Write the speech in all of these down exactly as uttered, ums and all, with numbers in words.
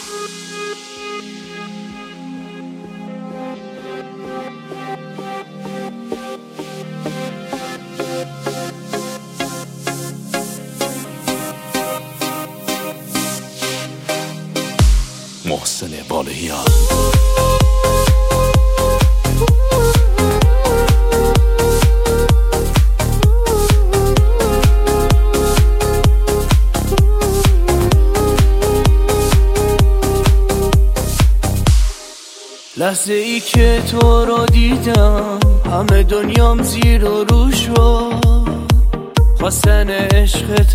محسن بالهیان. لحظه ای که تو رو دیدم همه دنیام زیر و رو شد، خواستن عشقت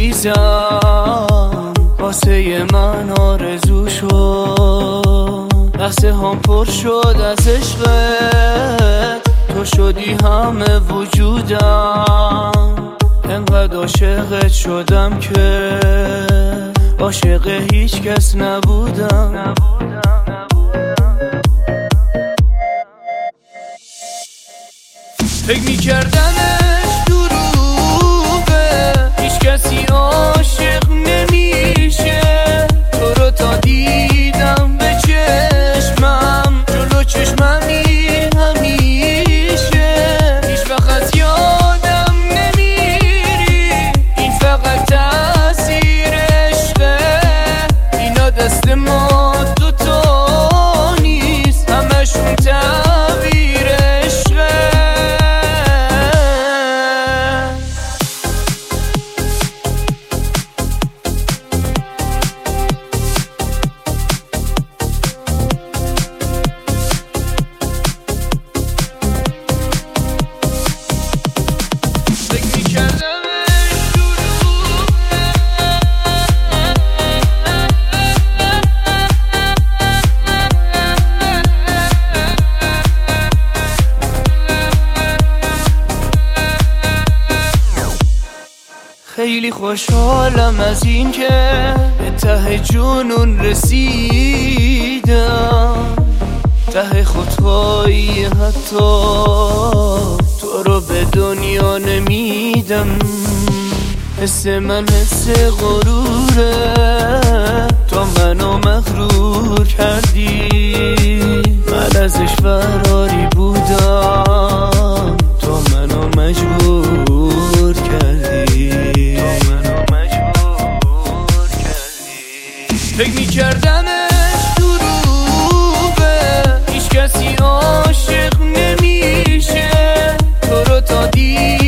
عزیزم واسه من آرزو شد. لحظه هم پر شد از عشقت، تو شدی همه وجودم. انقدر عاشقت شدم که عاشق هیچ کس نبودم. فکر میکردمش دروغه، هیچ کسی عاشق نمیشه. تو رو تا دیدم به چشمم، جلو چشممی همیشه. هیچ وقت یادم نمیری، این فقط تأثیر عشقه. اینا دست ما دوتا نیست، همشون تعبیر عشقه. خیلی خوشحالم از این که به ته جنون رسیدم. ته خودهایی حتی تو رو به دنیا نمیدم. حس من حس غروره، تو منو مغرور کردی. من ازش فراری بودم، تو منو مجبور کردی. فکر میکردمش دروغه، هیچ کسی عاشق نمیشه. تو رو تا دید